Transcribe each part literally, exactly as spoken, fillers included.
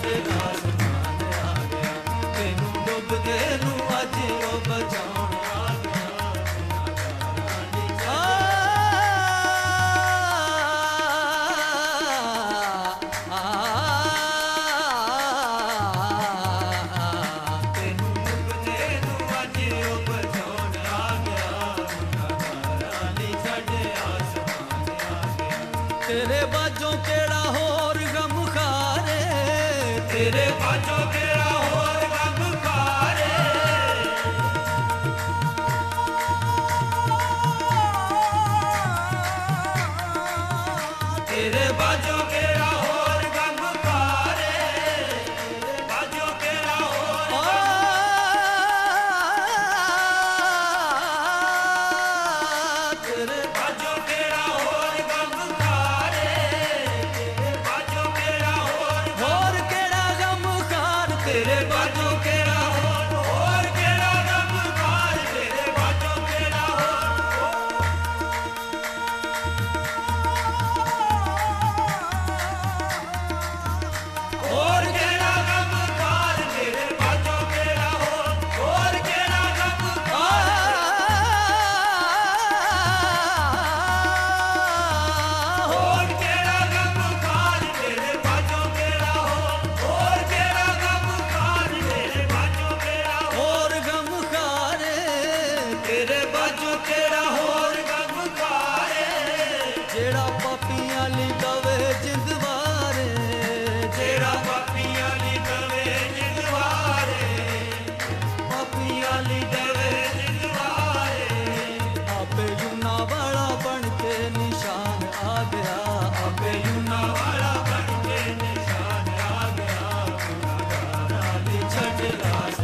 तेरे बाजों केड़ा होर गम खारे, तेरे बाजों केड़ा होर गम खारे, तेरे बाजों केड़ा होर गम खारे, बाजों केड़ा होर तेरे बाजों केड़ा होर गम तेरे बाजों केड़ा होर होर केड़ा गम खार, तेरे बाजों केड़ा होर केड़ा गम खार, तेरे बाजों केड़ा होर होर केड़ा गम खार, होर केड़ा गम खार, तेरे बाजों केड़ा होर होर केड़ा गम तेरे बाजों केड़ा होर गम खारे, तेरे बाजों केड़ा होर गम खारे, जेड़ा पापियां ली दवे जिंदवारे, जेड़ा पापियां ली दवे जिंदवारे, पापियां ली दवे जिंदवारे, आपे यूना वाला बन के निशान आ गया, आपे यूना वाला बन के निशान आ गया, गुनाहगारां दी छड़ लास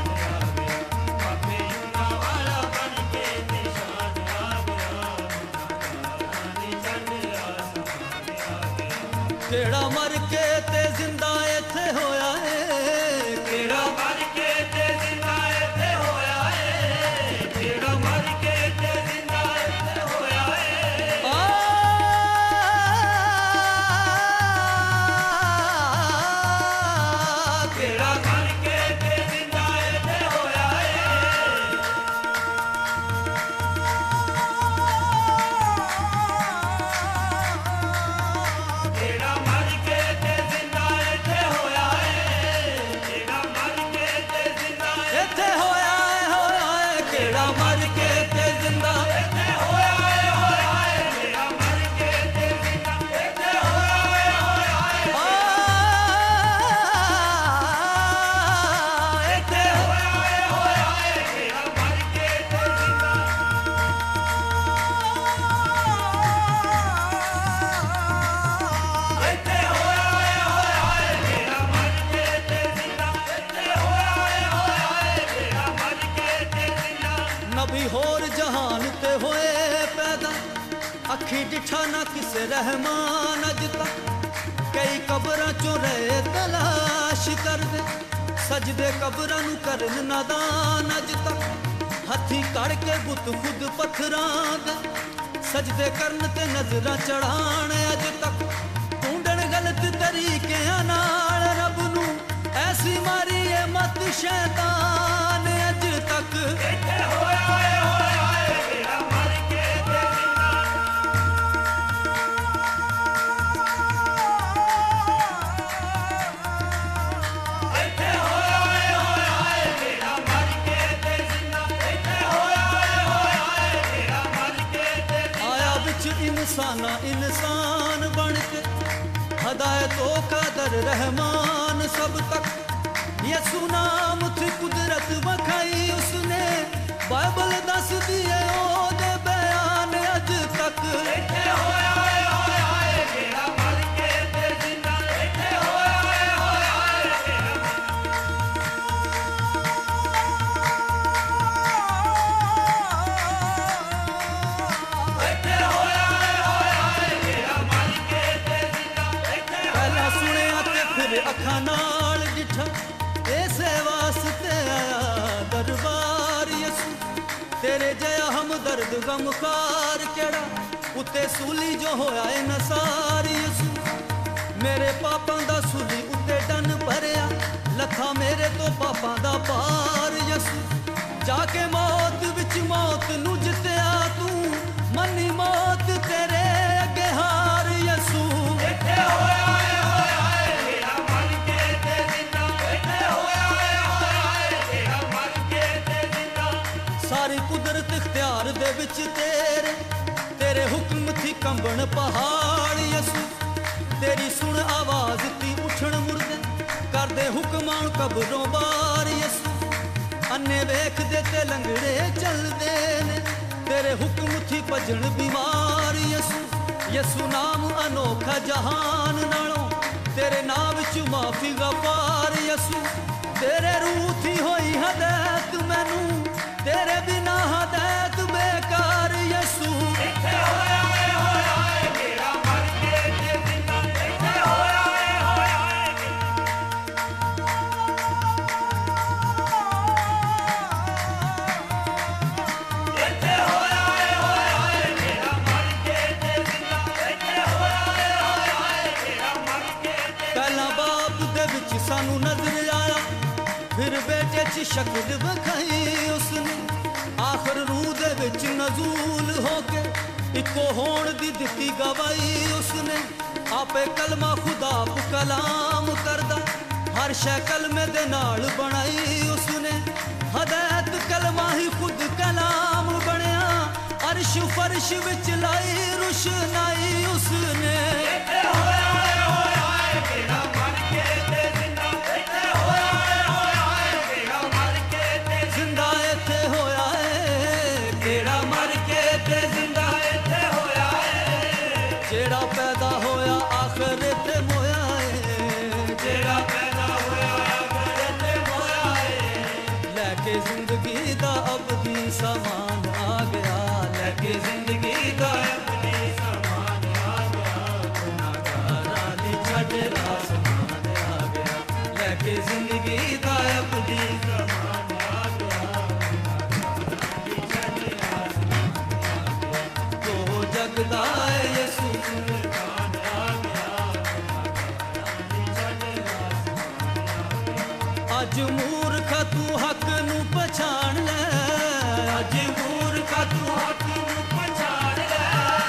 केड़ा मर के ते जिंदा इत्थे होया है, केड़ा मर के ते जिंदा इत्थे होया है, केड़ा मर के ते जिंदा इत्थे होया है, आ केड़ा मर के ते जिंदा इत्थे होया है, केड़ा मर के ते जिंदा इत्थे होया है, केड़ा मर के ते जिंदा इत्थे होया है, होया है, केड़ा मर के ते जिंदा इत्थे होया है, होया है, केड़ा मर के ते जिंदा इत्थे होया है, होया है, आ इत्थे होया है, होया है, केड़ा मर के ते जिंदा इत्थे होया है, होया है, केड़ा मर के ते जिंदा इत्थे होया है, होया है, केड़ा मर के ते जिंदा नबी होर जहान ते होए पैदा, अखी डिठा ना किसे रहमान अज तक, कई कबरां चों रहे तलाश करदे, सजदे कबरां नूं करन नादान अज तक, हथी कड़ के बुत खुद पत्थरां दे, सजदे करन ते नजरां चढ़ाण अज तक, ढूंढण गलत तरीकिਆਂ नाल रब नूं, ऐसी मारी ए मत शैतान अज तक, इत्थे होया है, होया है, केड़ा मर के ते जिंदा इत्थे होया है, होया है, केड़ा मर के ते जिंदा इत्थे होया है, होया है, केड़ा मर के ते आया विच इंसाना इंसान बन के, हदायत ओ कादर रहमान सब तक, यसू नाम थी कुदरत वखाई उसने, बाइबल दस दिए ओदे बयान अज तक, इत्थे होया है, होया है, केड़ा मर के ते जिंदा इत्थे होया है, होया है, केड़ा इत्थे होया है, होया है, केड़ा मर के ते जिंदा इत्थे पहला सुनिया ते फिर अखां नाल डिठा, इसे वास्ते आया दरबार यसू, तेरे जया हमदर्द गमखार केड़ा, उत्ते सूली जो होया है नसार यसू, मेरे पापां दा सूली उत्ते डन पै पहाड़ यसू तेरी सुन आवाज ती उठण मुर्दे कर दे हुक्मां कब्रों बार यसू अन्ने वेख दे ते लंगड़े चलदे ने तेरे हुक्म थी भजन बीमार यसू यसू नाम अनोखा जहान नालों तेरे नाम विच माफी गफार यसू तेरे रूह थी होई हदायत मैनू तेरे बिना हदायत बेकार यसू इत्थे होया ए होया ए मेरा मर के ते जिंदा इत्थे होया ए होया ए इत्थे होया ए होया ए मेरा मर के ते जिंदा इत्थे होया ए होया ए मेरा मर के ते पहला बाप दे विच सानू नजर आया फिर बेटे च शक्ल विखाई उसने आखिर रूह दे विच नजूल होके इको होण दी दित्ती गवाही उसने आपे कलमा खुदा कलाम करदा हर शै कलमे दे नाल बनाई उसने हदायत कलमा ही खुद कलाम बनया अर्श फर्श विच लाई रुशनाई उसने जेड़ा पैदा होया आखिर ते मोया है जेड़ा पैदा होया आखिर ते मोया है लेके जिंदगी दा अबदी सामान आ गया लेके जिंदगी दा अबदी सामान आ गया गुनाहगारां दी छड़ आसमान आ गया लेके जिंदगी दा अबदी सामान आ गया गुनाहगारां दी छड़ आसमान आ गया तो जगदा यसू अज मूर्खा तू हक नू पछाण ले अज मूर्खा तू हक नू पछाण ले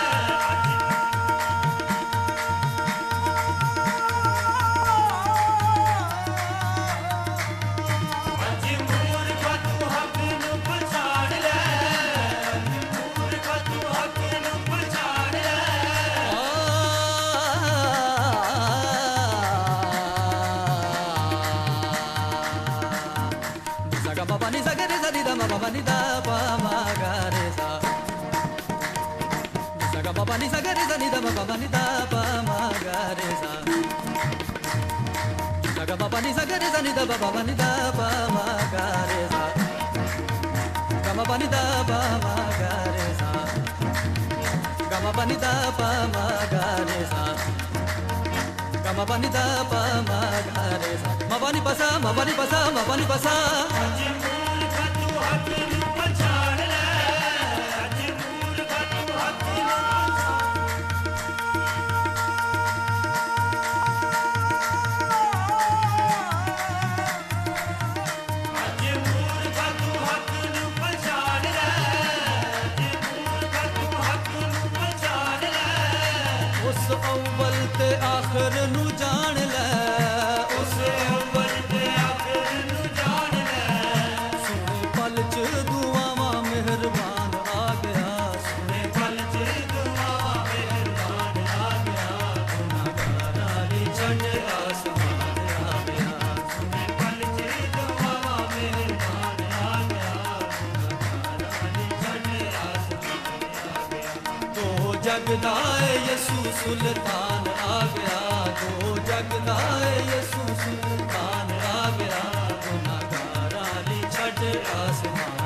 अज मूर्खा तू हक नू पछाण ले अज मूर्खा तू हक नू पछाण ले Baba ni sa gare sa ni da ma baba ni da pa ma ga re sa sa ga baba ni sa gare sa ni da ma baba ni da pa ma ga re sa sa ga baba ni sa gare sa ni da ba baba ni da pa ma ga re sa ga ma ba ni da pa ma ga re sa ga ma ba ni da pa ma ga re sa ga ma ba ni da pa ma ga re sa ma ba ni pa sa ma ba ni pa sa ma ba ni pa sa उस अव्वल ते आखिर नू जान ले उस अव्वल ते आखिर नू जान ले सुने पल च दुआवां मेहरबान आ गया सुने पल च दुआवां मेहरबान आ गया गुनाहगारां दी छड़ आसमान आ गया सुने पल च दुआवां मेहरबान आ गया गुनाहगारां दी छड़ आसमान आ गया तो जगदा यसू सुल्तान आ गया तो जगदा यसू सुल्तान आ गया गुनाहगारां दी छड़ आसमान